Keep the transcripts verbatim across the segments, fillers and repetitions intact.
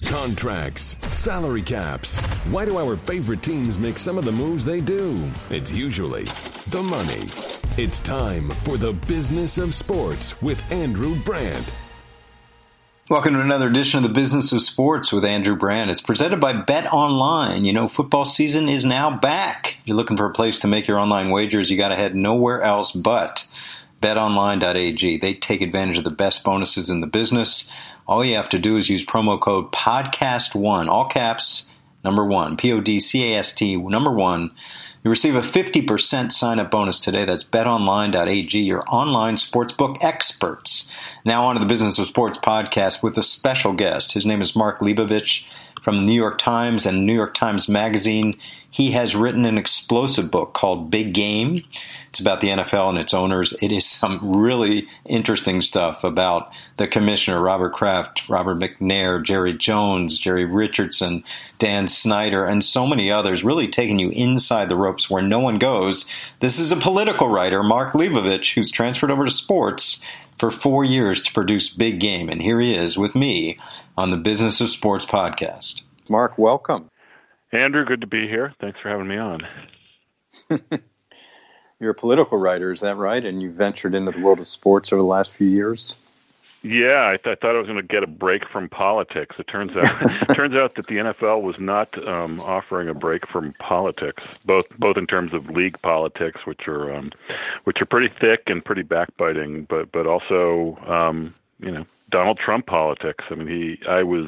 Contracts, salary caps. Why do our favorite teams make some of the moves they do? It's usually the money. It's time for the Business of Sports with Andrew Brandt. Welcome to another edition of the Business of Sports with Andrew Brandt. It's presented by Bet Online. You know, football season is now back. You're looking for a place to make your online wagers. You got to head nowhere else but bet online dot a g. They take advantage of the best bonuses in the business. All you have to do is use promo code podcast one, all caps, number one, P O D C A S T, number one. You receive a fifty percent sign-up bonus today. That's bet online dot a g, your online sportsbook experts. Now on to the Business of Sports podcast with a special guest. His name is Mark Leibovich from the New York Times and New York Times Magazine. He has written an explosive book called Big Game. It's about the N F L and its owners. It is some really interesting stuff about the commissioner, Robert Kraft, Robert McNair, Jerry Jones, Jerry Richardson, Dan Snyder, and so many others, really taking you inside the ropes where no one goes. This is a political writer, Mark Leibovich, who's transferred over to sports for four years to produce Big Game. And here he is with me on the Business of Sports podcast. Mark, welcome. Andrew, good to be here. Thanks for having me on. You're a political writer, is that right? And you ventured into the world of sports over the last few years? Yeah, I, th- I thought I was going to get a break from politics. It turns out, it turns out that the N F L was not um, offering a break from politics, both both in terms of league politics, which are um, which are pretty thick and pretty backbiting, but but also um, you know Donald Trump politics. I mean, he I was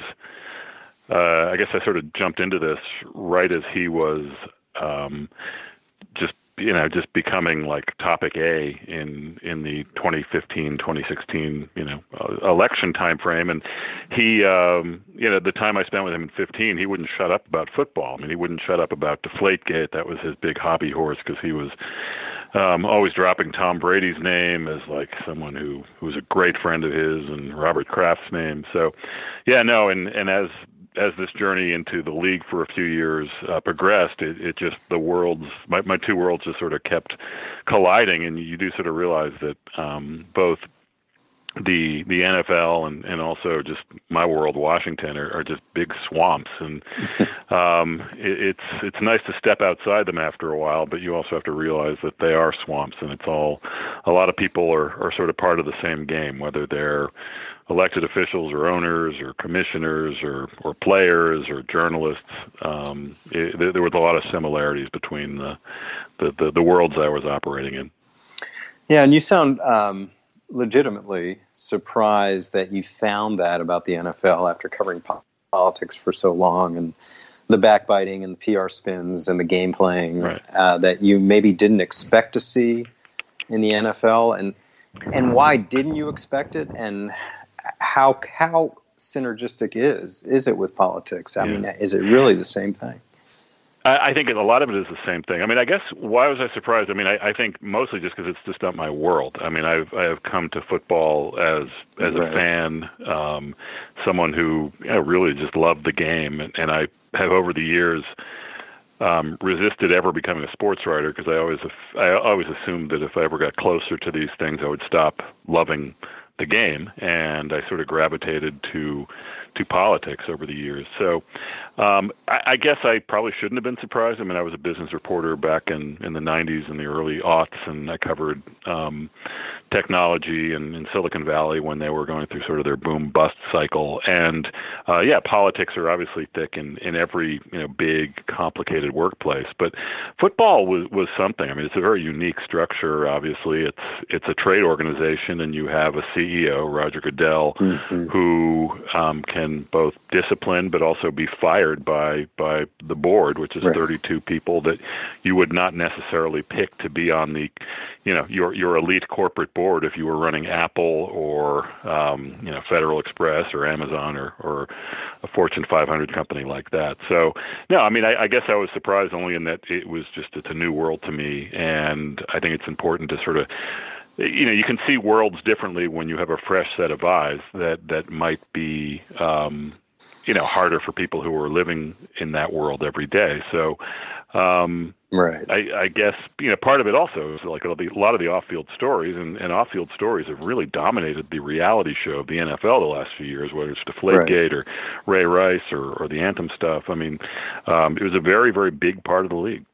uh, I guess I sort of jumped into this right as he was um, just. you know, just becoming like topic A in, in the twenty fifteen, twenty sixteen, you know, uh, election time frame. And he, um, you know, the time I spent with him in fifteen, he wouldn't shut up about football. I mean, he wouldn't shut up about Deflategate. That was his big hobby horse because he was um, always dropping Tom Brady's name as like someone who, who was a great friend of his and Robert Kraft's name. So, yeah, no, and, and as as this journey into the league for a few years uh, progressed, it, it just, the worlds, my, my two worlds just sort of kept colliding. And you do sort of realize that um, both the the N F L and, and also just my world, Washington, are, are just big swamps. And um, it, it's it's nice to step outside them after a while, but you also have to realize that they are swamps. And it's all, a lot of people are, are sort of part of the same game, whether they're elected officials or owners or commissioners or, or players or journalists. Um, it, there, there was a lot of similarities between the, the, the, the worlds I was operating in. Yeah, and you sound um, legitimately surprised that you found that about the N F L after covering po- politics for so long, and the backbiting and the P R spins and the game playing right. uh, that you maybe didn't expect to see in the N F L. And and why didn't you expect it? And How how synergistic is is it with politics? I yeah. mean, is it really the same thing? I, I think a lot of it is the same thing. I mean, I guess why was I surprised? I mean, I, I think mostly just because it's just not my world. I mean, I've I have come to football as as right. a fan, um, someone who you know, really just loved the game, and, and I have over the years um, resisted ever becoming a sports writer because I always I always assumed that if I ever got closer to these things, I would stop loving the game, and I sort of gravitated to to politics over the years. So um, I, I guess I probably shouldn't have been surprised. I mean, I was a business reporter back in, in the nineties and the early aughts, and I covered um, technology in, in Silicon Valley when they were going through sort of their boom-bust cycle. And, uh, yeah, politics are obviously thick in, in every you know big, complicated workplace. But football was, was something. I mean, it's a very unique structure, obviously. It's it's a trade organization, and you have a C E O, Roger Goodell, mm-hmm. who um, can both discipline but also be fired by by the board, which is right. thirty-two people that you would not necessarily pick to be on the, you know, your your elite corporate board if you were running Apple or um, you know Federal Express or Amazon or, or a Fortune five hundred company like that. So no, I mean, I, I guess I was surprised only in that it was just it's a new world to me, and I think it's important to sort of. You know, you can see worlds differently when you have a fresh set of eyes that, that might be um, you know, harder for people who are living in that world every day. So, um, right. I, I guess, you know, part of it also is like a lot of the off-field stories, and, and off-field stories have really dominated the reality show of the N F L the last few years, whether it's Deflategate right. or Ray Rice or, or the Anthem stuff. I mean, um, it was a very, very big part of the league.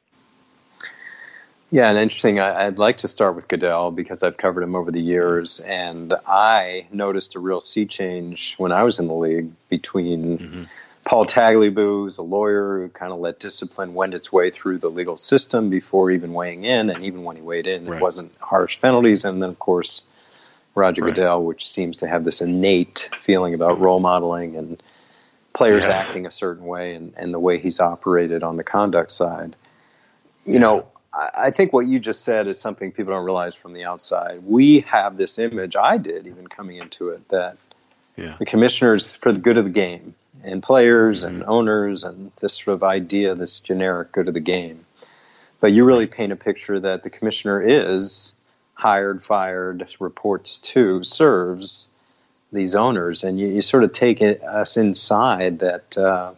Yeah, and interesting. I, I'd like to start with Goodell because I've covered him over the years, and I noticed a real sea change when I was in the league between mm-hmm. Paul Tagliabue, who's a lawyer who kind of let discipline wend its way through the legal system before even weighing in, and even when he weighed in, right. it wasn't harsh penalties. And then, of course, Roger right. Goodell, which seems to have this innate feeling about role modeling and players yeah. acting a certain way, and, and the way he's operated on the conduct side. You know, I think what you just said is something people don't realize from the outside. We have this image, I did even coming into it, that yeah. the commissioner's for the good of the game, and players mm-hmm. and owners, and this sort of idea, this generic good of the game. But you really paint a picture that the commissioner is hired, fired, reports to, serves these owners, and you, you sort of take it, us inside that, uh,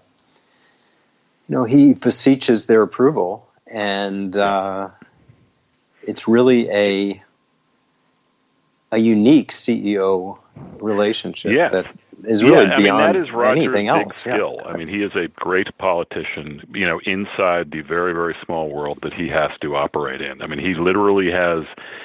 you know, he beseeches their approval. And uh, it's really a a unique C E O relationship yes. that is really yeah, beyond I mean, that is Roger's anything else. Big skill. Yeah. I mean, he is a great politician, you know, inside the very, very small world that he has to operate in. I mean, he literally has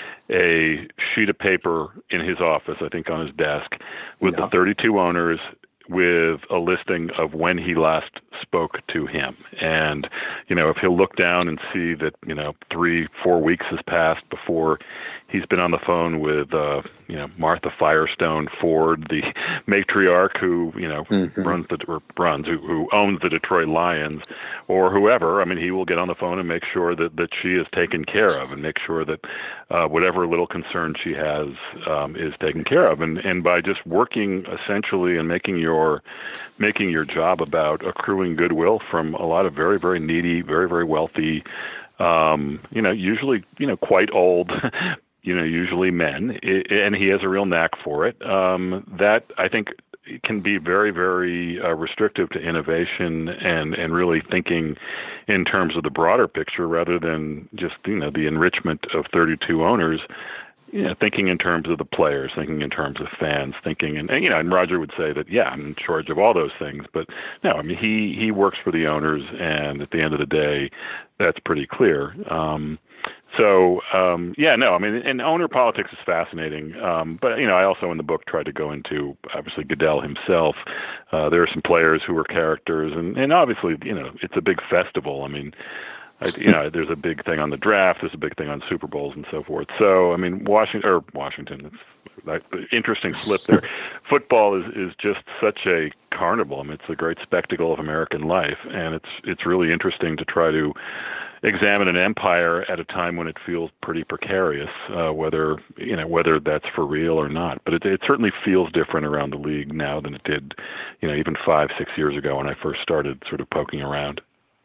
a sheet of paper in his office, I think on his desk, with yeah. the thirty-two owners, with a listing of when he last spoke to him. And, you know, if he'll look down and see that, you know, three, four weeks has passed before he's been on the phone with, uh, you know, Martha Firestone Ford, the matriarch who, you know, mm-hmm. runs the, or runs, who, who owns the Detroit Lions, or whoever, I mean, he will get on the phone and make sure that, that she is taken care of, and make sure that uh, whatever little concern she has um, is taken care of. And, and by just working essentially and making your, making your job about accruing goodwill from a lot of very, very needy, very, very wealthy, um, you know, usually, you know, quite old, you know, usually men, and he has a real knack for it. Um, that, I think, can be very, very uh, restrictive to innovation and, and really thinking in terms of the broader picture rather than just, you know, the enrichment of thirty-two owners. You know, thinking in terms of the players, thinking in terms of fans, thinking, and, and you know, and Roger would say that, yeah, I'm in charge of all those things. But no, I mean, he, he works for the owners, and at the end of the day, that's pretty clear. Um, so, um, yeah, no, I mean, and owner politics is fascinating. Um, but, you know, I also in the book tried to go into, obviously, Goodell himself. Uh, there are some players who are characters, and, and obviously, you know, it's a big festival. I mean, I, you know, there's a big thing on the draft, there's a big thing on Super Bowls and so forth. So, I mean, Washington, or Washington, it's that interesting slip there. Football is, is just such a carnival. I mean, it's a great spectacle of American life, and it's it's really interesting to try to examine an empire at a time when it feels pretty precarious, uh, whether you know whether that's for real or not. But it, it certainly feels different around the league now than it did, you know, even five, six years ago when I first started sort of poking around.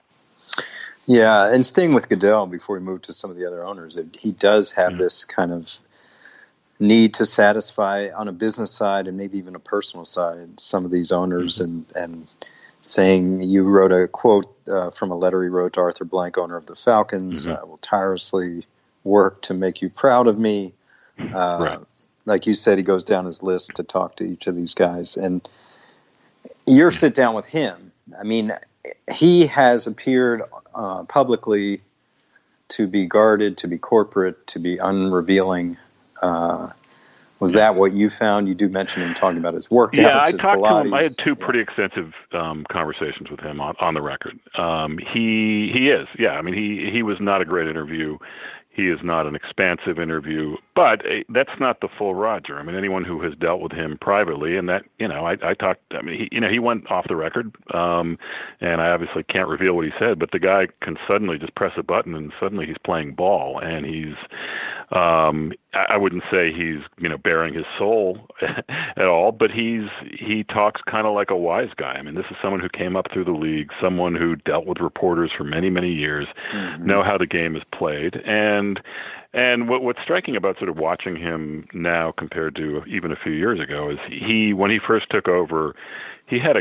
Yeah, and staying with Goodell before we move to some of the other owners, he does have yeah. this kind of need to satisfy on a business side and maybe even a personal side some of these owners, mm-hmm. and, and saying, you wrote a quote uh, from a letter he wrote to Arthur Blank, owner of the Falcons, mm-hmm. uh, will tirelessly work to make you proud of me. Uh, right. Like you said, he goes down his list to talk to each of these guys. And your sit down with him, I mean, he has appeared uh, publicly to be guarded, to be corporate, to be unrevealing. Uh, was that what you found? You do mention him talking about his workouts. Yeah, I his talked Pilates. to him. I had two pretty extensive um, conversations with him on, on the record. Um, he he is, yeah. I mean, he he was not a great interview. He is not an expansive interview, but uh, that's not the full Roger. I mean, anyone who has dealt with him privately, and that, you know, I, I talked, I mean, he, you know, he went off the record, um, and I obviously can't reveal what he said, but the guy can suddenly just press a button and suddenly he's playing ball, and he's, um, I, I wouldn't say he's, you know, bearing his soul at all, but he's, he talks kind of like a wise guy. I mean, this is someone who came up through the league, someone who dealt with reporters for many, many years, mm-hmm. know how the game is played, and And and what, what's striking about sort of watching him now compared to even a few years ago is he, when he first took over, he had a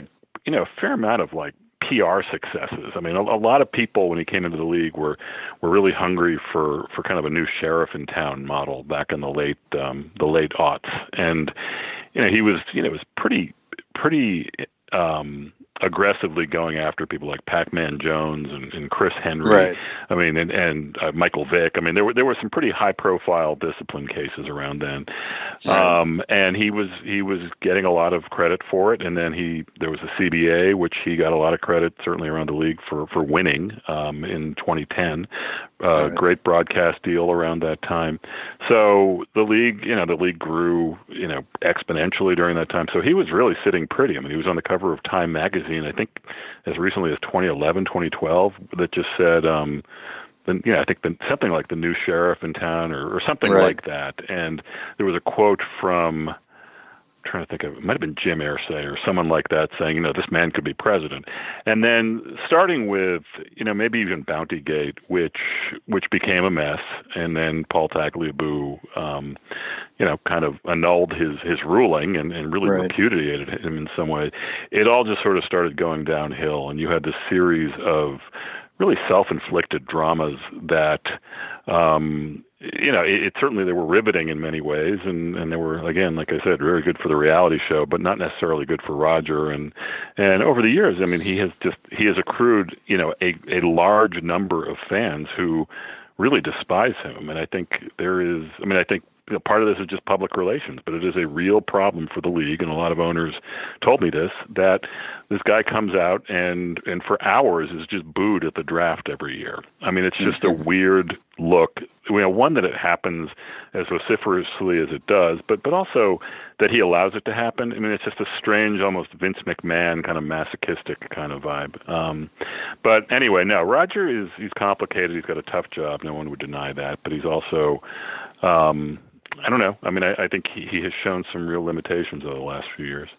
you know, a fair amount of like P R successes. I mean, a, a lot of people when he came into the league were were really hungry for, for kind of a new sheriff in town model back in the late um, the late aughts, and you know he was you know was pretty pretty. Um, aggressively going after people like Pac-Man Jones and, and Chris Henry. Right. I mean, and, and uh, Michael Vick. I mean, there were there were some pretty high-profile discipline cases around then, um, and he was he was getting a lot of credit for it. And then he there was a C B A, which he got a lot of credit certainly around the league for for winning um, in twenty ten. Uh, right. Great broadcast deal around that time. So the league, you know, the league grew, you know, exponentially during that time. So he was really sitting pretty. I mean, he was on the cover of Time magazine, I think, as recently as twenty eleven, twenty twelve, that just said, um, the, you know, I think the, something like the new sheriff in town or, or something right. like that. And there was a quote from, I'm trying to think of, it might have been Jim Irsay or someone like that saying, you know, this man could be president. And then starting with, you know, maybe even Bountygate, which which became a mess, and then Paul Tagliabue, um, you know, kind of annulled his, his ruling and, and really right. repudiated him in some way. It all just sort of started going downhill, and you had this series of really self-inflicted dramas that, um, you know, it, it certainly they were riveting in many ways, and, and they were, again, like I said, very good for the reality show, but not necessarily good for Roger. And and over the years, I mean, he has just he has accrued, you know, a, a large number of fans who really despise him. And I think there is, I mean, I think you know, part of this is just public relations, but it is a real problem for the league, and a lot of owners told me this, that this guy comes out and, and for hours is just booed at the draft every year. I mean, it's just a weird look. You know, one, that it happens as vociferously as it does, but but also that he allows it to happen. I mean, it's just a strange, almost Vince McMahon kind of masochistic kind of vibe. Um, but anyway, no, Roger is he's complicated. He's got a tough job. No one would deny that. But he's also, um, I don't know. I mean, I, I think he, he has shown some real limitations over the last few years.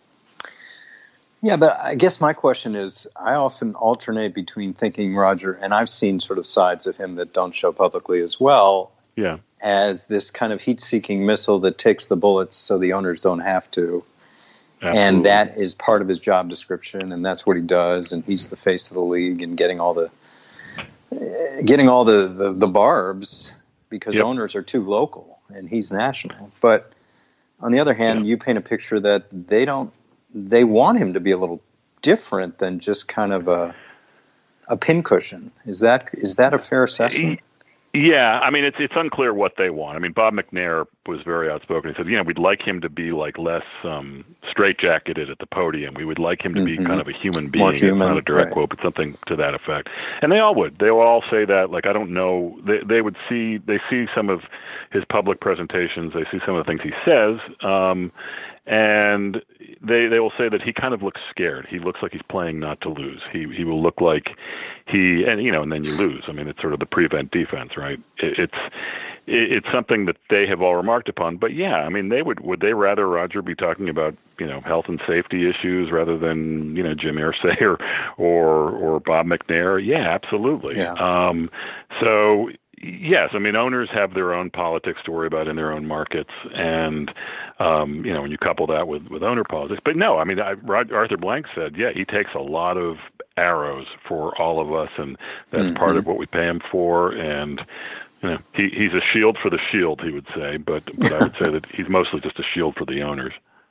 Yeah, but I guess my question is, I often alternate between thinking Roger, and I've seen sort of sides of him that don't show publicly as well, yeah, as this kind of heat-seeking missile that takes the bullets so the owners don't have to. Absolutely. And that is part of his job description, and that's what he does, and he's the face of the league and getting all the uh, getting all the, the, the barbs because yep. owners are too local, and he's national. But on the other hand, yeah. you paint a picture that they don't they want him to be a little different than just kind of a a pincushion. Is that is that a fair assessment? Yeah, I mean, it's it's unclear what they want. I mean, Bob McNair was very outspoken. He said, you know, we'd like him to be like less um, straitjacketed at the podium. We would like him to be mm-hmm. kind of a human being. It's not a direct right. quote, but something to that effect. And they all would. They will all say that. Like, I don't know. They they would see they see some of his public presentations. They see some of the things he says. Um, And they they will say that he kind of looks scared. He looks like he's playing not to lose. He he will look like he and you know and then you lose. I mean, it's sort of the prevent defense, right? It, it's it, it's something that they have all remarked upon. But yeah, I mean, they would would they rather Roger be talking about you know health and safety issues rather than you know Jim Irsay or or or Bob McNair? Yeah, absolutely. Yeah. Um, so. Yes, I mean, owners have their own politics to worry about in their own markets, and um, you know when you couple that with, with owner politics. But no, I mean, I, Rod, Arthur Blank said, yeah, he takes a lot of arrows for all of us, and that's mm-hmm. part of what we pay him for. And you know, he, he's a shield for the shield, he would say, but, but I would say that he's mostly just a shield for the owners.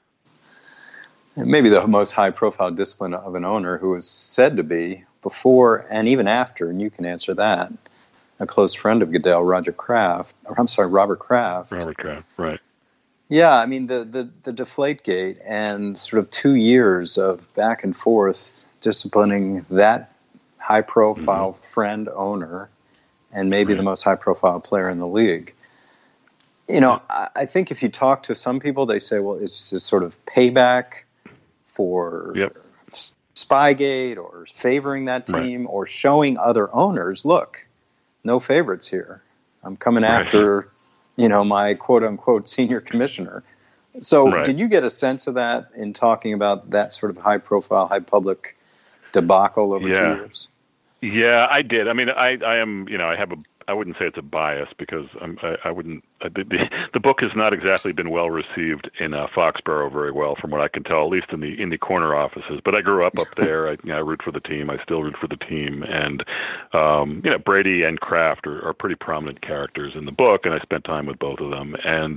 Maybe the most high-profile discipline of an owner who is said to be before and even after, and you can answer that. A close friend of Goodell, Roger Kraft, or I'm sorry, Robert Kraft. Robert Kraft, right. Yeah, I mean, the, the, the Deflategate and sort of two years of back and forth disciplining that high-profile mm-hmm. friend owner and maybe right. the most high-profile player in the league. You know, yeah. I, I think if you talk to some people, they say, well, it's this sort of payback for yep. Spygate or favoring that team right. or showing other owners, look, no favorites here. I'm coming right. after, you know, my quote-unquote senior commissioner. So right. did you get a sense of that in talking about that sort of high-profile, high-public debacle over yeah. two years? Yeah, I did. I mean, I, I am, you know, I have a, I wouldn't say it's a bias because I'm, I, I wouldn't. Uh, the, the the book has not exactly been well received in uh, Foxborough very well, from what I can tell, at least in the in the corner offices. But I grew up up there. I, you know, I root for the team. I still root for the team, and um, you know, Brady and Kraft are, are pretty prominent characters in the book, and I spent time with both of them. And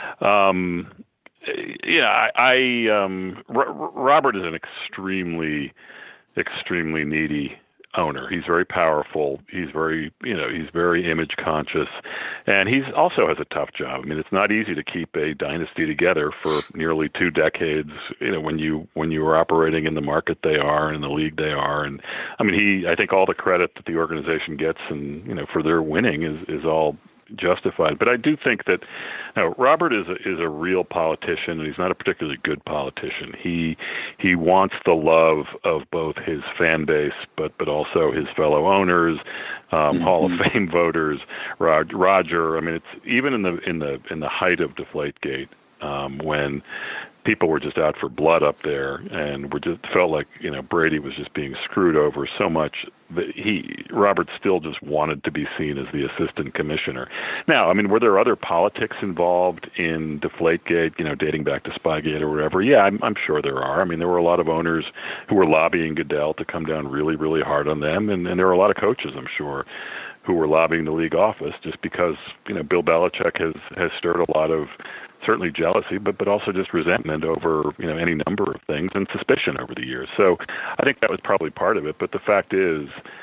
um, you know, I, I um, R- Robert is an extremely extremely needy owner. He's very powerful. He's very, you know, he's very image conscious, and he's also has a tough job. I mean, it's not easy to keep a dynasty together for nearly two decades. You know, when you when you are operating in the market they are, in the league they are, and I mean, he. I think all the credit that the organization gets, and you know, for their winning is is all justified. But I do think that you know, Robert is a, is a real politician, and he's not a particularly good politician. He he wants the love of both his fan base, but but also his fellow owners, um, mm-hmm. Hall of Fame voters, Roger. I mean, it's even in the in the in the height of Deflategate, um, when people were just out for blood up there, and we just felt like you know Brady was just being screwed over so much that he Robert still just wanted to be seen as the assistant commissioner. Now, I mean, were there other politics involved in Deflategate, you know, dating back to Spygate or whatever? Yeah, I'm, I'm sure there are. I mean, there were a lot of owners who were lobbying Goodell to come down really, really hard on them, and, and there were a lot of coaches, I'm sure, who were lobbying the league office just because you know Bill Belichick has has stirred a lot of certainly jealousy, but but also just resentment over you know any number of things and suspicion over the years. So I think that was probably part of it. But the fact is,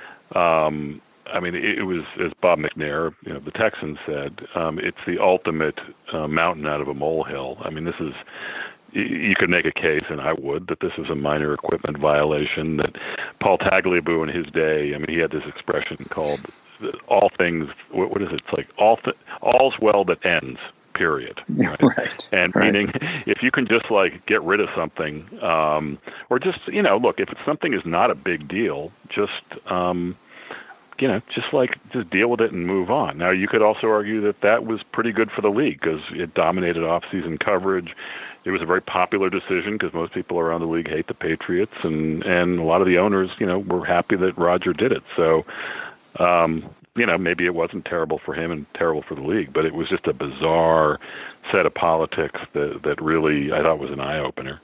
um, I mean, it, it was, as Bob McNair, you know, the Texans said, um, it's the ultimate uh, mountain out of a molehill. I mean, this is. You could make a case, and I would, that this is a minor equipment violation. That Paul Tagliabue in his day, I mean, he had this expression called "all things." What, what is it? It's like all th- all's well that ends. Period. Right. right. And right. meaning, if you can just like get rid of something, um, or just you know, look, if something is not a big deal, just um, you know, just like just deal with it and move on. Now, you could also argue that that was pretty good for the league because it dominated off-season coverage. It was a very popular decision because most people around the league hate the Patriots, and, and a lot of the owners, you know, were happy that Roger did it. So, um, you know, maybe it wasn't terrible for him and terrible for the league, but it was just a bizarre set of politics that, that really I thought was an eye-opener.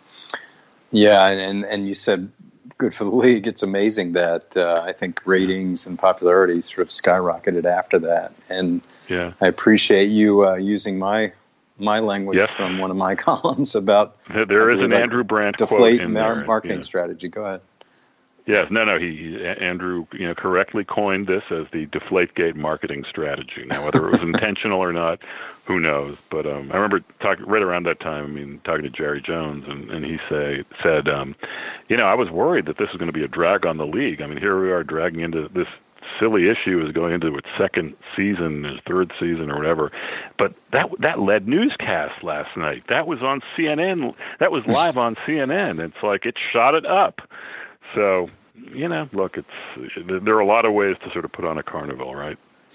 Yeah, and, and you said good for the league. It's amazing that uh, I think ratings and popularity sort of skyrocketed after that. And yeah. I appreciate you uh, using my my language yes. from one of my columns about there is an like Andrew Brandt deflate quote in mar- there. marketing yeah. strategy. Go ahead. Yes, no, no. He, he Andrew, you know, correctly coined this as the Deflategate marketing strategy. Now, whether it was intentional or not, who knows? But um, I remember talking right around that time. I mean, talking to Jerry Jones, and, and he say said, um, you know, I was worried that this was going to be a drag on the league. I mean, here we are dragging into this silly issue is going into its second season, its third season, or whatever. But that that led newscast last night. That was on C N N. That was live on C N N. It's like it shot it up. So, you know, look, it's there are a lot of ways to sort of put on a carnival, right?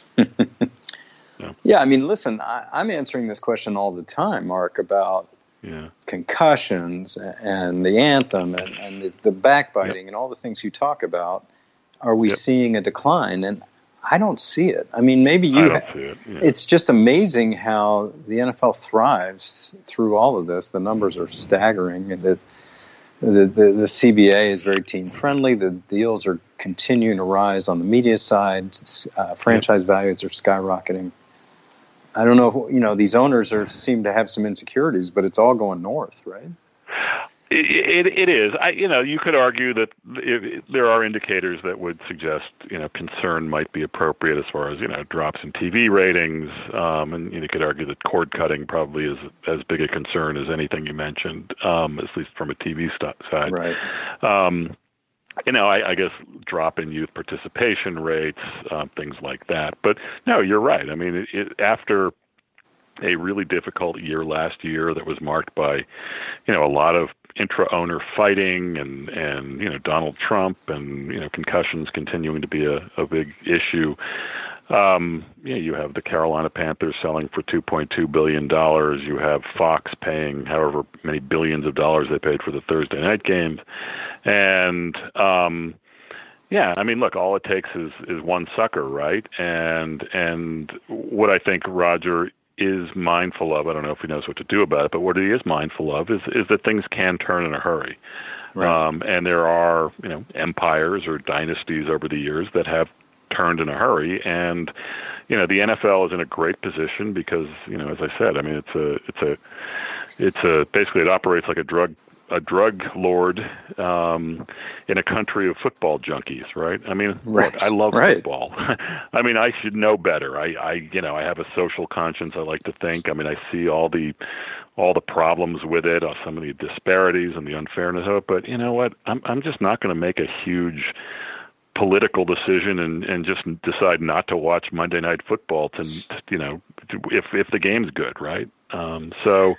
yeah. yeah, I mean, listen, I, I'm answering this question all the time, Mark, about yeah. concussions and the anthem and, and the, the backbiting yep. and all the things you talk about. Are we yep. seeing a decline? And I don't see it. I mean, maybe you. I don't have. see it. Yeah. It's just amazing how the N F L thrives through all of this. The numbers are staggering. The the the, the C B A is very team friendly. The deals are continuing to rise on the media side. Uh, franchise yep. values are skyrocketing. I don't know if, you know, these owners are seem to have some insecurities, but it's all going north, right? It, it, it is. I, you know, you could argue that it, there are indicators that would suggest, you know, concern might be appropriate as far as, you know, drops in T V ratings. Um, and you could argue that cord cutting probably is as big a concern as anything you mentioned, um, at least from a T V st- side. Right. Um, you know, I, I guess drop in youth participation rates, um, things like that. But no, you're right. I mean, it, it, after a really difficult year last year that was marked by, you know, a lot of intra-owner fighting and, and, you know, Donald Trump and, you know, concussions continuing to be a, a big issue. Um, you know, you have the Carolina Panthers selling for two point two billion dollars. You have Fox paying however many billions of dollars they paid for the Thursday night games. And, um, Yeah, I mean, look, all it takes is, is one sucker, right? And and what I think Roger is mindful of, I don't know if he knows what to do about it, but what he is mindful of is is that things can turn in a hurry. Right. Um, and there are, you know, empires or dynasties over the years that have turned in a hurry. And, you know, the N F L is in a great position because, you know, as I said, I mean, it's a, it's a, it's a, basically it operates like a drug, a drug lord um, in a country of football junkies, right? I mean, right. look, I love right. football. I mean, I should know better. I, I, you know, I have a social conscience, I like to think. I mean, I see all the, all the problems with it, uh, some of the disparities and the unfairness of it. But you know what? I'm I'm just not going to make a huge political decision and, and just decide not to watch Monday Night Football to, to you know, to, if if the game's good, right? Um, so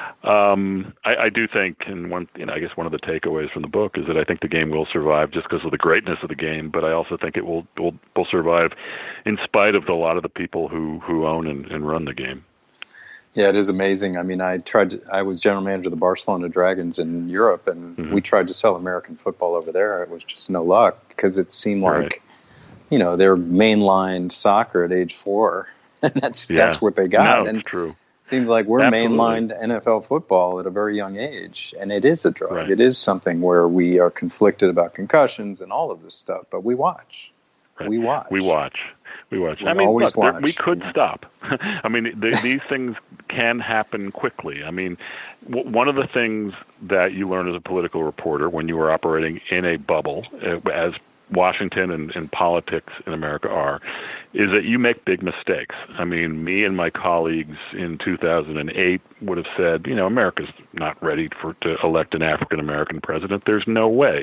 um, I, I do think, and one, you know, I guess one of the takeaways from the book is that I think the game will survive just because of the greatness of the game. But I also think it will will, will survive in spite of the, a lot of the people who who own and, and run the game. Yeah, it is amazing. I mean, I tried to, I was general manager of the Barcelona Dragons in Europe, and mm-hmm. we tried to sell American football over there. It was just no luck because it seemed like, right. you know, they were mainlined soccer at age four, and that's yeah. that's what they got. No, and it's true. It seems like we're Absolutely. mainlined N F L football at a very young age, and it is a drug. Right. It is something where we are conflicted about concussions and all of this stuff, but we watch. Right. We watch. We watch. We watch. We I mean, always look, there, watch. we could stop. I mean, the, these things can happen quickly. I mean, w- one of the things that you learn as a political reporter when you are operating in a bubble, uh, as Washington and, and politics in America are, is that you make big mistakes. I mean, me and my colleagues in two thousand eight would have said, you know, America's not ready for to elect an African-American president. There's no way.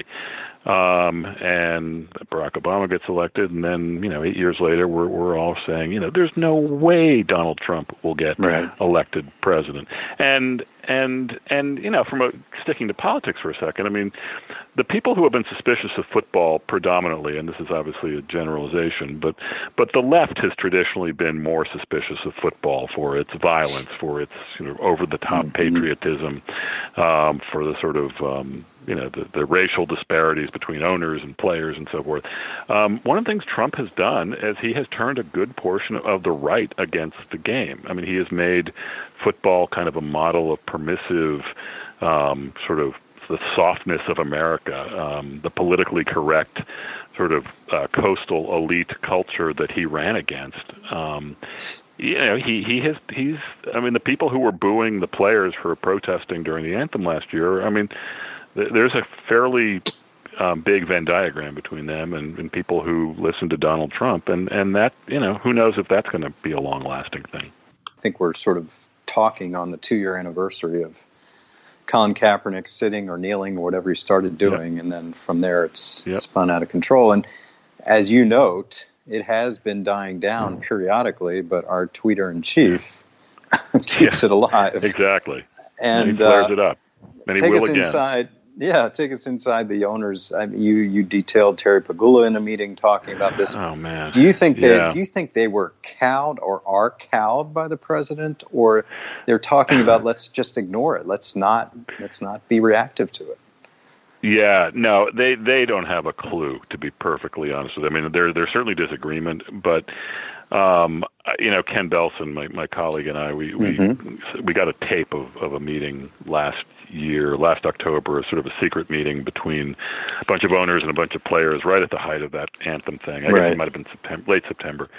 Um, and Barack Obama gets elected, and then, you know, eight years later, we're we're all saying, you know, there's no way Donald Trump will get right. elected president. And and and you know, from a, sticking to politics for a second, I mean, the people who have been suspicious of football predominantly, and this is obviously a generalization, but but the left has traditionally been more suspicious of football for its violence, for its sort of over-the-top mm-hmm. patriotism, um, for the sort of um, you know, the, the racial disparities between owners and players and so forth. Um, one of the things Trump has done is he has turned a good portion of the right against the game. I mean, he has made football kind of a model of permissive um, sort of the softness of America, um, the politically correct sort of uh, coastal elite culture that he ran against. Um, you know, he, he has, he's, I mean, the people who were booing the players for protesting during the anthem last year, I mean, there's a fairly um, big Venn diagram between them and, and people who listen to Donald Trump. And, and that, you know, who knows if that's going to be a long-lasting thing. I think we're sort of talking on the two-year anniversary of Colin Kaepernick sitting or kneeling or whatever he started doing. Yep. And then from there it's yep. spun out of control. And as you note, it has been dying down periodically, but our tweeter-in-chief keeps yeah, it alive. Exactly. And, and he flares uh, it up. And he take will us again. inside. Yeah, take us inside the owners. I mean, you you detailed Terry Pegula in a meeting talking about this. Oh man! Do you think they yeah. do you think they were cowed or are cowed by the president, or they're talking about let's just ignore it, let's not let's not be reactive to it? Yeah, no, they they don't have a clue, to be perfectly honest with you. I mean, there there's certainly disagreement, but um, you know, Ken Belson, my, my colleague, and I, we mm-hmm. we we got a tape of, of a meeting last year, last October, sort of a secret meeting between a bunch of owners and a bunch of players right at the height of that anthem thing. I right. guess it might have been September, late September.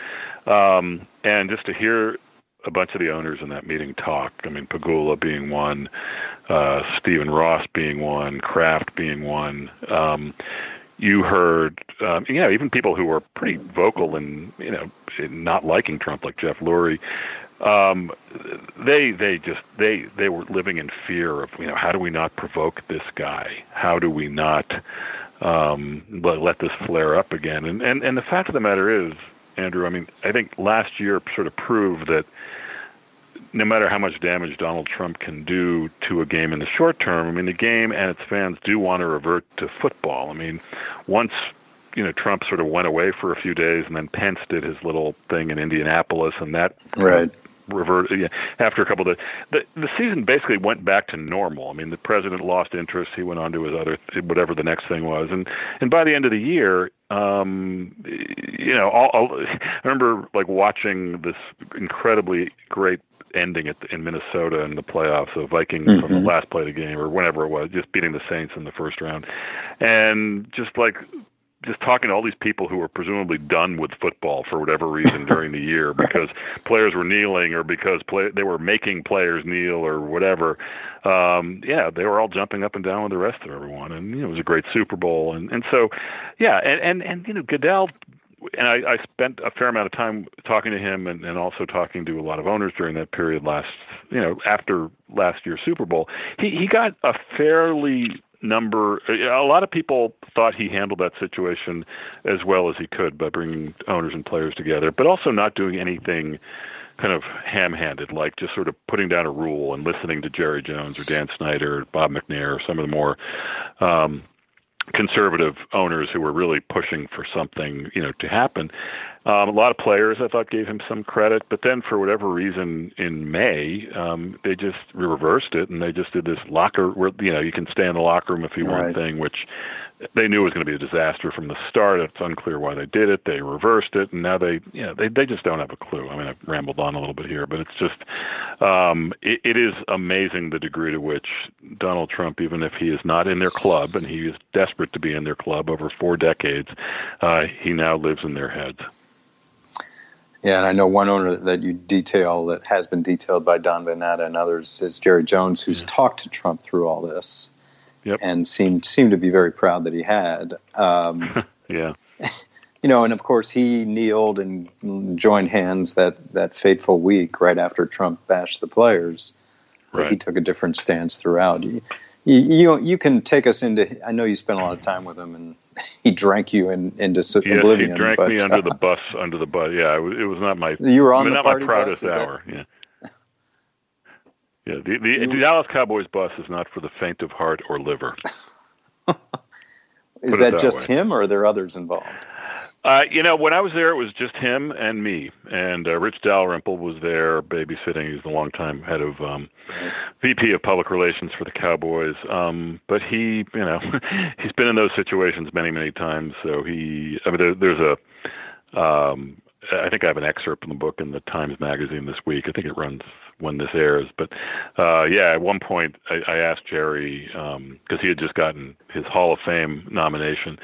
Um, and just to hear a bunch of the owners in that meeting talk, I mean, Pegula being one, uh, Stephen Ross being one, Kraft being one, um, you heard, um, you know, even people who were pretty vocal and, you know, not liking Trump, like Jeff Lurie, um, they they just they they were living in fear of, you know, how do we not provoke this guy? How do we not um, let, let this flare up again? And, and and the fact of the matter is, Andrew, I mean, I think last year sort of proved that no matter how much damage Donald Trump can do to a game in the short term, I mean, the game and its fans do want to revert to football. I mean, once, you know, Trump sort of went away for a few days and then Pence did his little thing in Indianapolis, and that right. reverted yeah, after a couple of days. The, the season basically went back to normal. I mean, the president lost interest. He went on to his other, whatever the next thing was. And, and by the end of the year, Um, you know, all, all, I remember like watching this incredibly great ending at the, in Minnesota in the playoffs, the Vikings mm-hmm. on the last play of the game or whenever it was, just beating the Saints in the first round, and just like. Just talking to all these people who were presumably done with football for whatever reason during the year because players were kneeling or because play, they were making players kneel or whatever. Um, yeah, they were all jumping up and down with the rest of everyone. And, you know, it was a great Super Bowl. And, and so, yeah, and, and, and, you know, Goodell, and I, I spent a fair amount of time talking to him and, and also talking to a lot of owners during that period last, you know, after last year's Super Bowl. He, he got a fairly number a lot of people thought he handled that situation as well as he could by bringing owners and players together, but also not doing anything kind of ham-handed, like just sort of putting down a rule and listening to Jerry Jones or Dan Snyder or Bob McNair or some of the more um, conservative owners who were really pushing for something, you know, to happen. Um, a lot of players, I thought, gave him some credit, but then for whatever reason in May, um, they just reversed it and they just did this locker, where, you know, you can stay in the locker room if you want thing, which they knew was going to be a disaster from the start. It's unclear why they did it. They reversed it, and now they, you know, they they just don't have a clue. I mean, I've rambled on a little bit here, but it's just, um, it, it is amazing the degree to which Donald Trump, even if he is not in their club, and he is desperate to be in their club over four decades, uh, he now lives in their heads. Yeah, and I know one owner that you detail that has been detailed by Don Van Natta and others is Jerry Jones, who's yeah. talked to Trump through all this. Yep. And seemed seemed to be very proud that he had. Um, yeah. You know, and of course he kneeled and joined hands that, that fateful week right after Trump bashed the players. Right. He took a different stance throughout. You, you you can take us into. I know you spent a lot of time with him, and he drank you in, into yes, oblivion. He drank but, me under uh, the bus. Under the bus. Yeah, it was, it was not my. You were on the not party my proudest bus, hour. That... Yeah. Yeah, the, the, the Dallas Cowboys bus is not for the faint of heart or liver. Is that, that just way. him, or are there others involved? Uh, you know, when I was there, it was just him and me. And uh, Rich Dalrymple was there babysitting. He's the longtime head of um, V P of Public Relations for the Cowboys. Um, but he, you know, he's been in those situations many, many times. So he, I mean, there, there's a, um, I think I have an excerpt from the book in the Times Magazine this week. I think it runs when this airs. But, uh, yeah, at one point I, I asked Jerry, um, because he had just gotten his Hall of Fame nomination.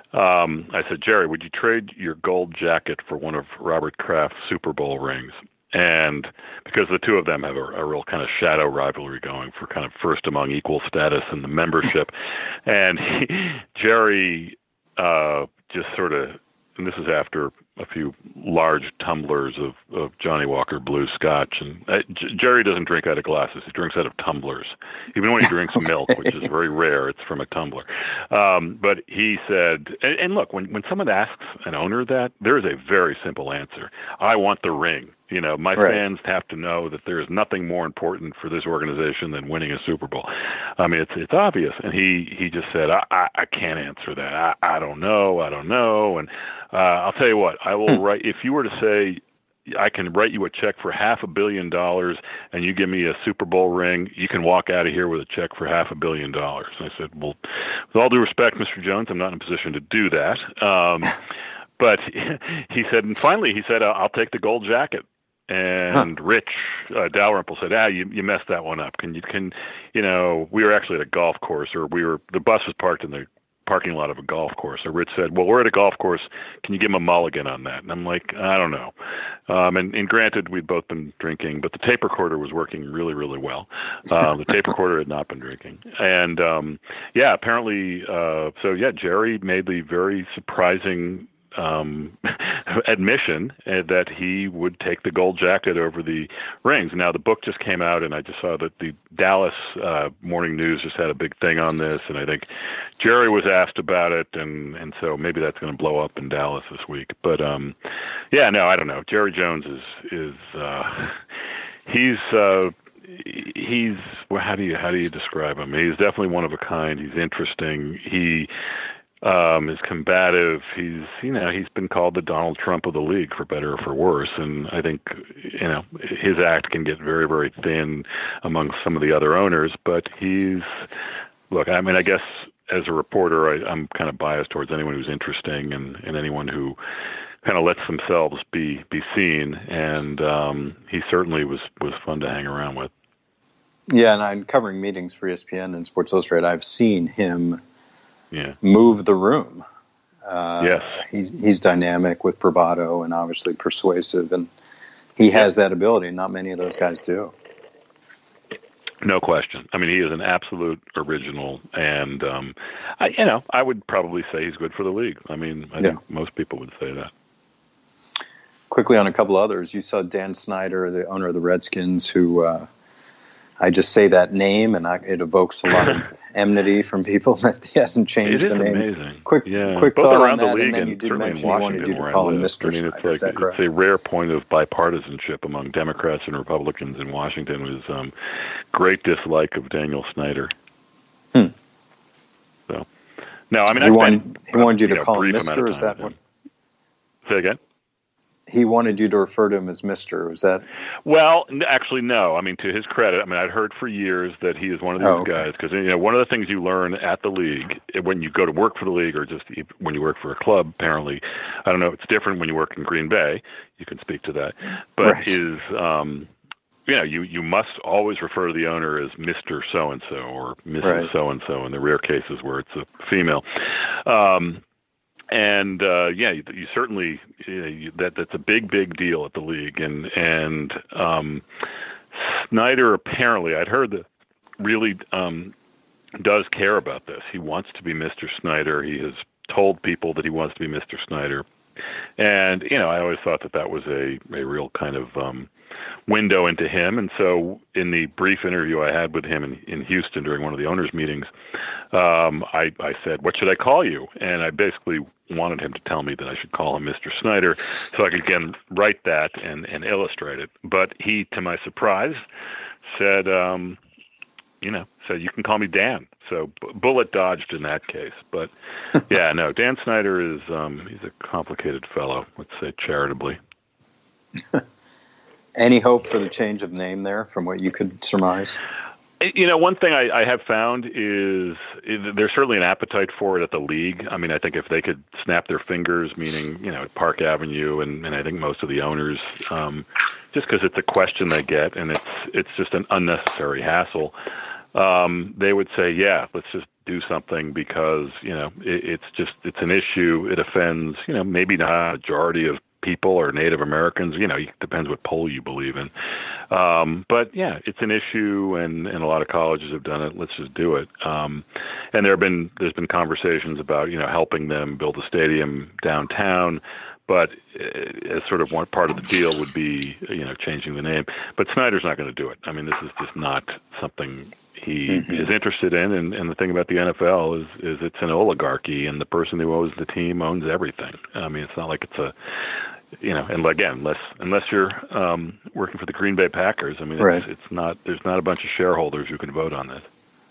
Um, I said, Jerry, would you trade your gold jacket for one of Robert Kraft's Super Bowl rings? And because the two of them have a, a real kind of shadow rivalry going for kind of first among equal status in the membership. And he, Jerry uh, just sort of, and this is after a few large tumblers of, of Johnny Walker Blue Scotch. And uh, J- Jerry doesn't drink out of glasses. He drinks out of tumblers. Even when he drinks okay. milk, which is very rare, it's from a tumbler. Um, but he said, and, and look, when, when someone asks an owner that, there is a very simple answer. I want the ring. You know, my right. fans have to know that there is nothing more important for this organization than winning a Super Bowl. I mean, it's it's obvious. And he, he just said, I, I, I can't answer that. I, I don't know. I don't know. And uh, I'll tell you what, I will hmm. write, if you were to say, I can write you a check for half a billion dollars and you give me a Super Bowl ring, you can walk out of here with a check for half a billion dollars. And I said, well, with all due respect, Mister Jones, I'm not in a position to do that. Um, but he said, and finally he said, I'll take the gold jacket. And huh. Rich uh, Dalrymple said, "Ah, you you messed that one up. Can you can, you know, we were actually at a golf course, or we were the bus was parked in the parking lot of a golf course." So Rich said, "Well, we're at a golf course. Can you give him a mulligan on that?" And I'm like, "I don't know." Um, and, and granted, we'd both been drinking, but the tape recorder was working really, really well. Uh, the tape recorder had not been drinking, and um, yeah, apparently, uh, so yeah, Jerry made the very surprising um, admission uh, that he would take the gold jacket over the rings. Now, the book just came out, and I just saw that the Dallas uh, Morning News just had a big thing on this, and I think Jerry was asked about it, and, and so maybe that's going to blow up in Dallas this week. But, um, yeah, no, I don't know. Jerry Jones is, is uh, he's... Uh, He's well, how do you how do you describe him? He's definitely one of a kind. He's interesting. He um, is combative. He's you know he's been called the Donald Trump of the league, for better or for worse. And I think you know his act can get very very thin among some of the other owners. But he's look. I mean, I guess as a reporter, I, I'm kind of biased towards anyone who's interesting and, and anyone who kind of lets themselves be be seen. And um, he certainly was was fun to hang around with. Yeah, and I'm covering meetings for E S P N and Sports Illustrated. I've seen him yeah. move the room. Uh, yes, he's he's dynamic with bravado and obviously persuasive, and he has that ability. Not many of those guys do. No question. I mean, he is an absolute original, and um, I, you know, I would probably say he's good for the league. I mean, I yeah. think most people would say that. Quickly on a couple others, you saw Dan Snyder, the owner of the Redskins, who uh, I just say that name, and I, it evokes a lot of enmity from people that he hasn't changed the name. It is amazing. Quick, yeah. quick Both thought around on the that, league and then and you did certainly mention in he wanted Washington, you to where call I him live. Mister I mean, it's Snyder. like Is that it's correct? a rare point of bipartisanship among Democrats and Republicans in Washington. Was um, great dislike of Daniel Snyder. Hmm. So, no, I mean, he I wanted he wanted you to know, call him brief Mister amount of Is that time what? Say again. He wanted you to refer to him as Mister Was that? Well, n- actually, no. I mean, to his credit, I mean, I'd heard for years that he is one of these Oh, okay. guys because you know one of the things you learn at the league when you go to work for the league or just when you work for a club. Apparently, I don't know. It's different when you work in Green Bay. You can speak to that, but Right. is um, you know you you must always refer to the owner as Mister So and So or Missus Right. So and So in the rare cases where it's a female. Um, And uh, yeah, you, you certainly you know, you, that that's a big, big deal at the league. And and um, Snyder apparently, I'd heard that really um, does care about this. He wants to be Mister Snyder. He has told people that he wants to be Mister Snyder. And you know, I always thought that that was a a real kind of um, window into him. And so, in the brief interview I had with him in, in Houston during one of the owners' meetings, um, I, I said, "What should I call you?" And I basically wanted him to tell me that I should call him Mister Snyder, so I could again write that and, and illustrate it. But he, to my surprise, said, um, "You know, said you can call me Dan." So b- bullet dodged in that case. But yeah, no, Dan Snyder is um, he's a complicated fellow. Let's say charitably. Any hope for the change of name there, from what you could surmise? You know, one thing I, I have found is, is there's certainly an appetite for it at the league. I mean, I think if they could snap their fingers, meaning, you know, at Park Avenue, and, and I think most of the owners, um, just because it's a question they get and it's it's just an unnecessary hassle, um, they would say, yeah, let's just do something because, you know, it, it's just, it's an issue. It offends, you know, maybe not a majority of people or Native Americans, you know, it depends what poll you believe in. Um, but yeah, it's an issue, and, and a lot of colleges have done it. Let's just do it. Um, and there have been there's been conversations about you know helping them build a stadium downtown, but as sort of one part of the deal would be you know changing the name. But Snyder's not going to do it. I mean, this is just not something he mm-hmm. is interested in. And, and the thing about the N F L is is it's an oligarchy, and the person who owns the team owns everything. I mean, it's not like it's a You know, and again, unless unless you're um, working for the Green Bay Packers, I mean, it's, right. it's not. There's not a bunch of shareholders who can vote on this.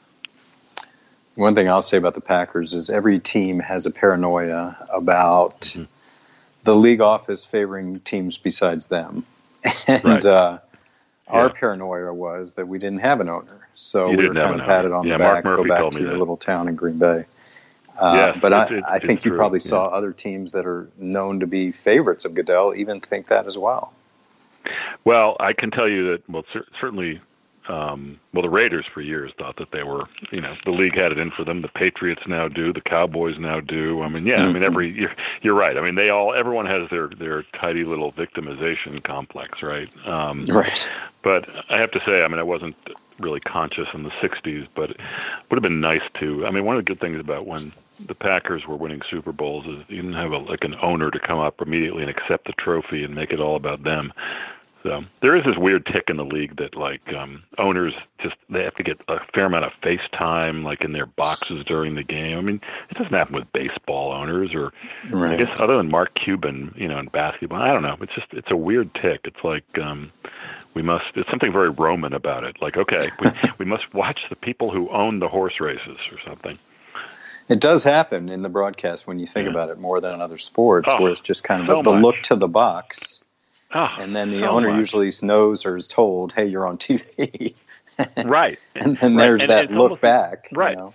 One thing I'll say about the Packers is every team has a paranoia about mm-hmm. the league office favoring teams besides them, and right. uh, our yeah. paranoia was that we didn't have an owner, so you we were kind of patted on yeah, the back. Mark Murphy go back told to me your that. little town in Green Bay. Uh, yes, but it's, I, it's, I think it's you true. probably yeah. saw other teams that are known to be favorites of Goodell even think that as well. Well, I can tell you that, well, cer- certainly, um, well, the Raiders for years thought that they were, you know, the league had it in for them. The Patriots now do. The Cowboys now do. I mean, yeah, mm-hmm. I mean, every, you're, you're right. I mean, they all, everyone has their, their tidy little victimization complex, right? Um, right. But I have to say, I mean, I wasn't really conscious in the sixties, but it would have been nice to, I mean, one of the good things about when the Packers were winning Super Bowls is you didn't have a, like an owner to come up immediately and accept the trophy and make it all about them. So there is this weird tick in the league that like um, owners just they have to get a fair amount of face time like in their boxes during the game. I mean, it doesn't happen with baseball owners or right. I guess other than Mark Cuban, you know, in basketball. I don't know. It's just it's a weird tick. It's like um, we must. It's something very Roman about it. Like okay, we we must watch the people who own the horse races or something. It does happen in the broadcast when you think yeah. about it more than in other sports, oh, where it's just kind of so the, the much. look to the box. Oh, and then the so owner much. usually knows or is told, hey, you're on T V. Right. And then right. there's and that look almost, back. Right. You know?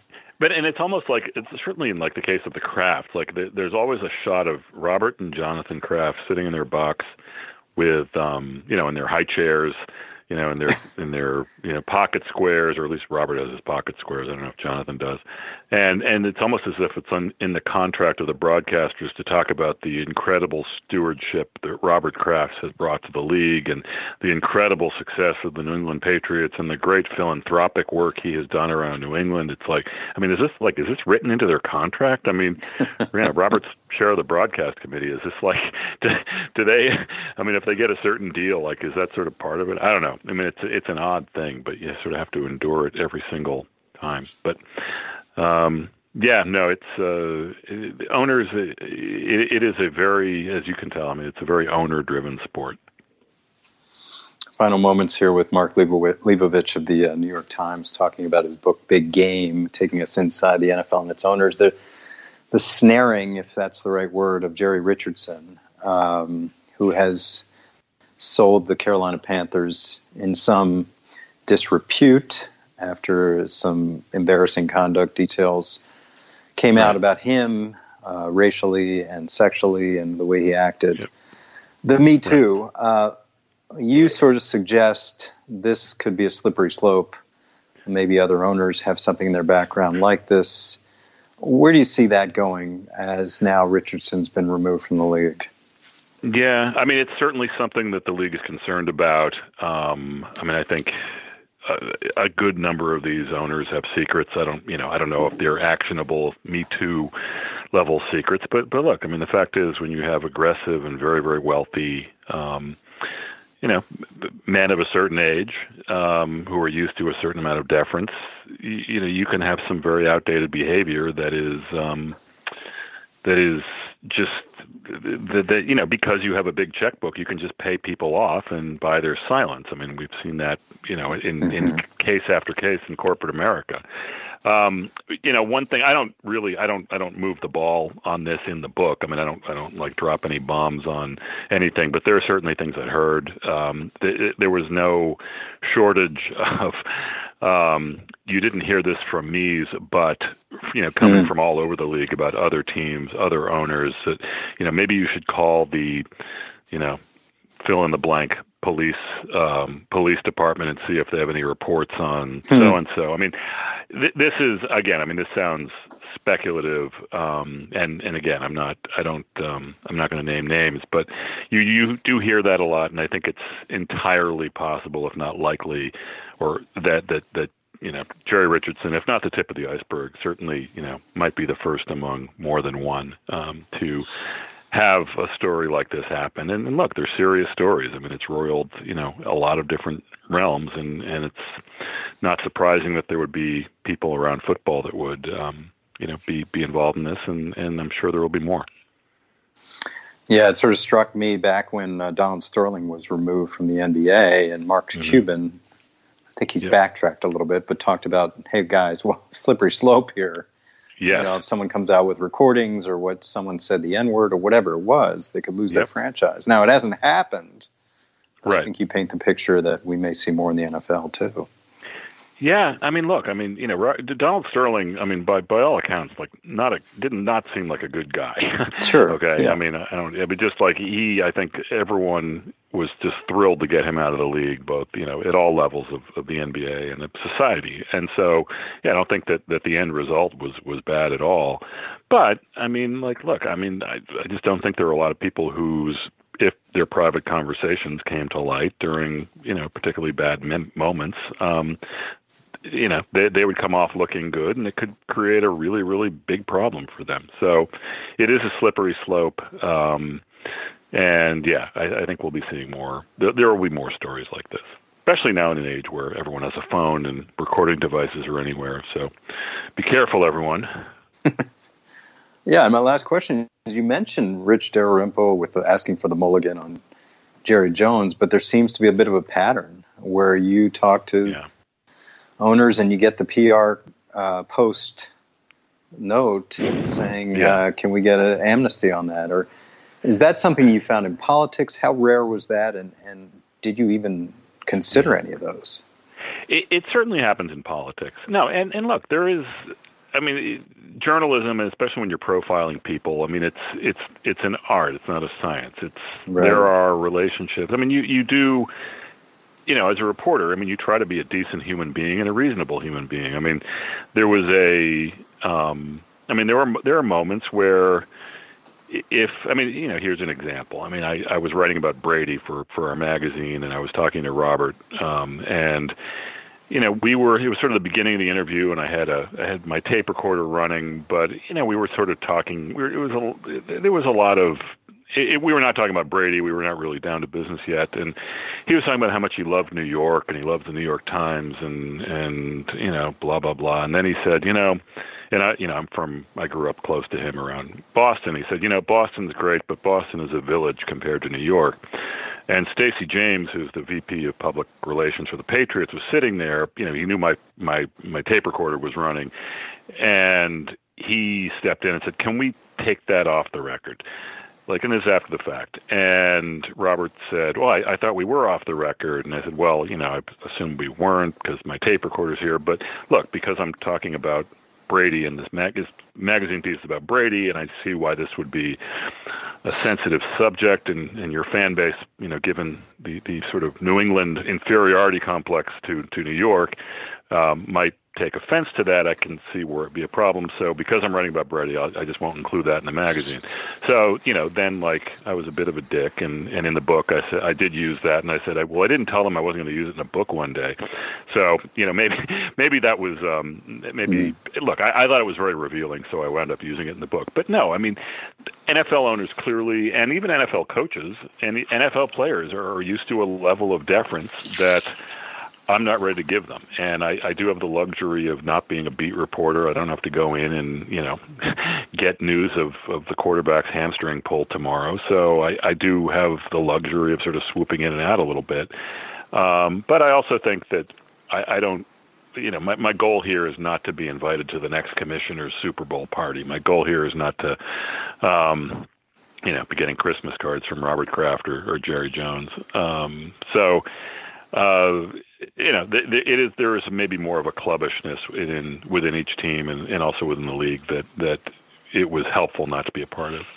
But and it's almost like it's certainly in like the case of the Kraft. Like the, there's always a shot of Robert and Jonathan Kraft sitting in their box with um, you know, in their high chairs, you know, in their in their you know pocket squares, or at least Robert has his pocket squares. I don't know if Jonathan does, and and it's almost as if it's on, in the contract of the broadcasters to talk about the incredible stewardship that Robert Kraft has brought to the league, and the incredible success of the New England Patriots, and the great philanthropic work he has done around New England. It's like, I mean, is this like is this written into their contract? I mean, you know, Robert's share of the broadcast committee. Is this like, do, do they? I mean, if they get a certain deal, like, is that sort of part of it? I don't know. I mean, it's it's an odd thing, but you sort of have to endure it every single time. But um, yeah, no, it's uh, it, owners. It, it is a very, as you can tell, I mean, it's a very owner-driven sport. Final moments here with Mark Leibovich of the uh, New York Times, talking about his book Big Game, taking us inside the N F L and its owners. The the snaring, if that's the right word, of Jerry Richardson, um, who has sold the Carolina Panthers in some disrepute after some embarrassing conduct details came out about him uh, racially and sexually and the way he acted. Yep. The Me Too, uh, you sort of suggest this could be a slippery slope. Maybe other owners have something in their background like this. Where do you see that going as now Richardson's been removed from the league? Yeah, I mean, it's certainly something that the league is concerned about. Um, I mean, I think a, a good number of these owners have secrets. I don't, you know, I don't know if they're actionable Me Too level secrets, but but look, I mean, the fact is, when you have aggressive and very very wealthy, um, you know, men of a certain age um, who are used to a certain amount of deference, you, you know, you can have some very outdated behavior that is um, that is just that, that, you know, because you have a big checkbook, you can just pay people off and buy their silence. I mean, we've seen that, you know, in, mm-hmm. in case after case in corporate America. Um, you know, one thing I don't really, I don't, I don't move the ball on this in the book. I mean, I don't, I don't like drop any bombs on anything, but there are certainly things I heard. Um, th- there was no shortage of, um, you didn't hear this from me, but, you know, coming mm. from all over the league about other teams, other owners that, you know, maybe you should call the, you know, fill in the blank police um, police department and see if they have any reports on mm. so and so. I mean, th- this is again. I mean, this sounds speculative, um, and and again, I'm not. I don't. Um, I'm not going to name names, but you you do hear that a lot, and I think it's entirely possible, if not likely, or that that that. You know, Jerry Richardson, if not the tip of the iceberg, certainly, you know, might be the first among more than one um, to have a story like this happen. And, and look, they're serious stories. I mean, it's roiled, you know, a lot of different realms, and, and it's not surprising that there would be people around football that would, um, you know, be, be involved in this, and, and I'm sure there will be more. Yeah, it sort of struck me back when uh, Donald Sterling was removed from the N B A, and Mark mm-hmm. Cuban, I think he's yep. backtracked a little bit, but talked about, hey, guys, well, slippery slope here. Yeah. You know, if someone comes out with recordings or what someone said the N-word or whatever it was, they could lose yep. their franchise. Now, it hasn't happened. Right. I think you paint the picture that we may see more in the N F L, too. Yeah, I mean, look, I mean, you know, Donald Sterling, I mean, by by all accounts, like, not a did not seem like a good guy. Sure. okay. Yeah. I mean, I don't. But just like he, I think everyone was just thrilled to get him out of the league, both, you know, at all levels of, of the N B A and of society. And so, yeah, I don't think that, that the end result was, was bad at all. But I mean, like, look, I mean, I, I just don't think there are a lot of people whose, if their private conversations came to light during, you know, particularly bad mem- moments, um, you know, they they would come off looking good, and it could create a really, really big problem for them. So it is a slippery slope. Um, and yeah, I, I think we'll be seeing more. There, there will be more stories like this, especially now in an age where everyone has a phone and recording devices are anywhere. So be careful, everyone. Yeah, and my last question is, you mentioned Rich Dalrymple with the asking for the mulligan on Jerry Jones, but there seems to be a bit of a pattern where you talk to yeah. owners and you get the P R uh, post note saying, yeah. uh, can we get an amnesty on that? Or is that something you found in politics? How rare was that? And, and did you even consider any of those? It, it certainly happens in politics. No, and, and look, there is, I mean, journalism, especially when you're profiling people, I mean, it's it's it's an art. It's not a science. It's right. There are relationships. I mean, you you do. You know, as a reporter, I mean, you try to be a decent human being and a reasonable human being. I mean, there was a, um, I mean, there were there are moments where, if I mean, you know, here's an example. I mean, I, I was writing about Brady for, for our magazine, and I was talking to Robert, um, and you know, we were. It was sort of the beginning of the interview, and I had a I had my tape recorder running, but you know, we were sort of talking. We were, it was a, there was a lot of. It, we were not talking about Brady. We were not really down to business yet. And he was talking about how much he loved New York and he loved the New York Times and, and, you know, blah, blah, blah. And then he said, you know, and I, you know, I'm from, I grew up close to him around Boston. He said, you know, Boston's great, but Boston is a village compared to New York. And Stacey James, who's the V P of Public Relations for the Patriots, was sitting there. You know, he knew my, my, my tape recorder was running. And he stepped in and said, can we take that off the record? Like, and this is after the fact. And Robert said, well, I, I thought we were off the record. And I said, well, you know, I assumed we weren't because my tape recorder's here. But look, because I'm talking about Brady and this, mag- this magazine piece is about Brady, and I see why this would be a sensitive subject and, and your fan base, you know, given the, the sort of New England inferiority complex to, to New York, um, might take offense to that. I can see where it'd be a problem. So because I'm writing about Brady, I'll, I just won't include that in the magazine. So, you know, then like I was a bit of a dick, and, and in the book I said I did use that, and I said, I, well, I didn't tell them I wasn't going to use it in a book one day. So, you know, maybe maybe that was um, maybe mm. look, I, I thought it was very revealing, so I wound up using it in the book. But no, I mean, N F L owners clearly, and even N F L coaches and N F L players are, are used to a level of deference that I'm not ready to give them. And I, I do have the luxury of not being a beat reporter. I don't have to go in and, you know, get news of, of the quarterback's hamstring pull tomorrow. So I, I do have the luxury of sort of swooping in and out a little bit. Um, but I also think that I, I don't, you know, my, my goal here is not to be invited to the next commissioner's Super Bowl party. My goal here is not to, um, you know, be getting Christmas cards from Robert Kraft or, or Jerry Jones. Um, so, Uh, you know, th- th- it is. There is maybe more of a clubbishness in within each team, and, and also within the league that that it was helpful not to be a part of.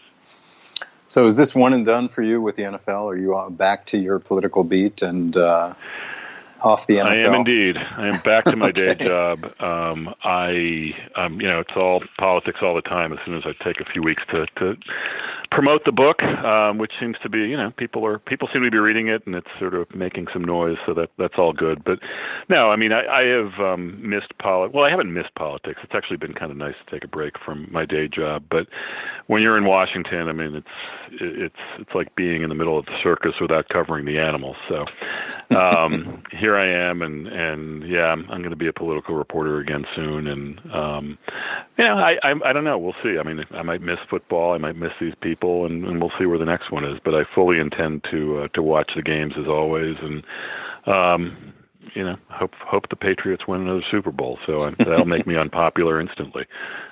So, is this one and done for you with the N F L? Are you back to your political beat and uh, off the N F L? I am indeed. I am back to my okay. day job. Um, I, um, you know, it's all politics all the time. As soon as I take a few weeks to, to promote the book, um, which seems to be, you know, people are people seem to be reading it, and it's sort of making some noise. So that that's all good. But no, I mean, I, I have um, missed politics. Well, I haven't missed politics. It's actually been kind of nice to take a break from my day job. But when you're in Washington, I mean, it's it's it's like being in the middle of the circus without covering the animals. So um, here I am, and, and yeah, I'm, I'm going to be a political reporter again soon. And um, you know, I, I I don't know. We'll see. I mean, I might miss football. I might miss these people, and, and we'll see where the next one is. But I fully intend to uh, to watch the games as always, and um, you know, hope hope the Patriots win another Super Bowl. So I, that'll make me unpopular instantly.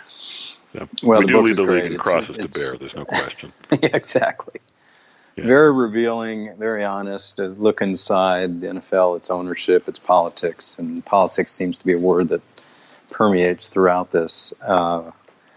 So well, we the do book leave is the great. league and It's, crosses it's, to bear. There's no question. Yeah, exactly. Yeah. Very revealing, very honest. A look inside the N F L, its ownership, its politics, and politics seems to be a word that permeates throughout this. Uh,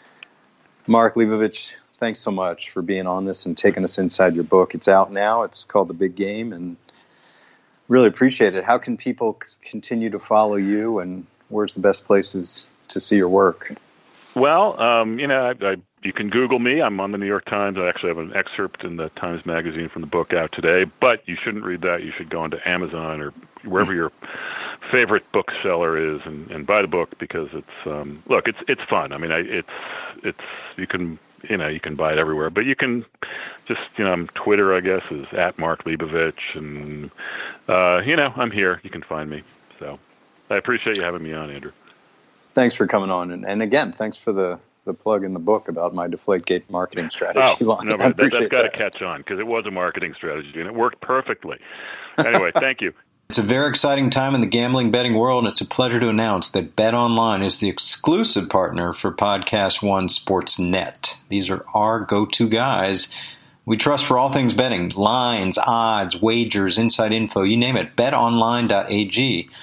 Mark Leibovich, thanks so much for being on this and taking us inside your book. It's out now. It's called The Big Game, and really appreciate it. How can people c- continue to follow you, and where's the best places to see your work? Well, um, you know, I, I, you can Google me. I'm on the New York Times. I actually have an excerpt in the Times Magazine from the book out today, but you shouldn't read that. You should go onto Amazon or wherever your favorite bookseller is and, and buy the book, because it's, um, look, it's it's fun. I mean, I, it's, it's, you can, you know, you can buy it everywhere, but you can just, you know, I'm Twitter, I guess, is at Mark Leibovich, and, uh, you know, I'm here. You can find me. So I appreciate you having me on, Andrew. Thanks for coming on. And, and again, thanks for the, the plug in the book about my Deflategate marketing strategy. Oh, line. no, that, that's got to catch on, because it was a marketing strategy, and it worked perfectly. Anyway, thank you. It's a very exciting time in the gambling betting world, and it's a pleasure to announce that BetOnline is the exclusive partner for Podcast One Sportsnet. These are our go-to guys we trust for all things betting: lines, odds, wagers, inside info, you name it. bet online dot a g.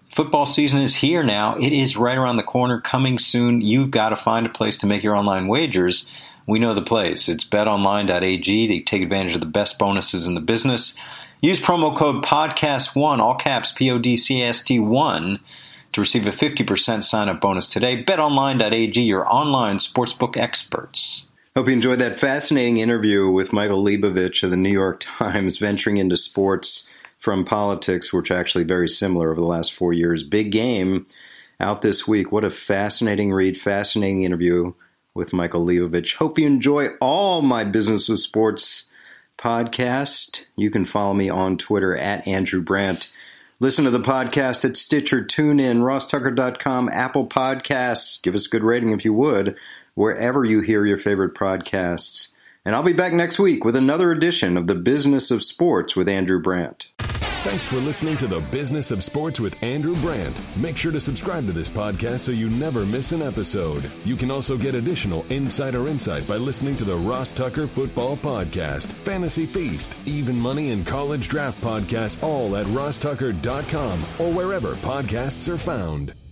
Football season is here now. It is right around the corner, coming soon. You've got to find a place to make your online wagers. We know the place. It's bet online dot a g. They take advantage of the best bonuses in the business. Use promo code podcast one, all caps P O D C A S T one, to receive a fifty percent sign-up bonus today. bet online dot a g, your online sportsbook experts. Hope you enjoyed that fascinating interview with Michael Leibovich of the New York Times, venturing into sports from politics, which are actually very similar over the last four years. Big game out this week. What a fascinating read, fascinating interview with Michael Leibovich. Hope you enjoy all my Business of Sports podcast. You can follow me on Twitter at Andrew Brandt. Listen to the podcast at Stitcher, TuneIn, ross tucker dot com, Apple Podcasts. Give us a good rating if you would, wherever you hear your favorite podcasts. And I'll be back next week with another edition of the Business of Sports with Andrew Brandt. Thanks for listening to the Business of Sports with Andrew Brandt. Make sure to subscribe to this podcast so you never miss an episode. You can also get additional insider insight by listening to the Ross Tucker Football Podcast, Fantasy Feast, Even Money, and College Draft Podcast, all at ross tucker dot com or wherever podcasts are found.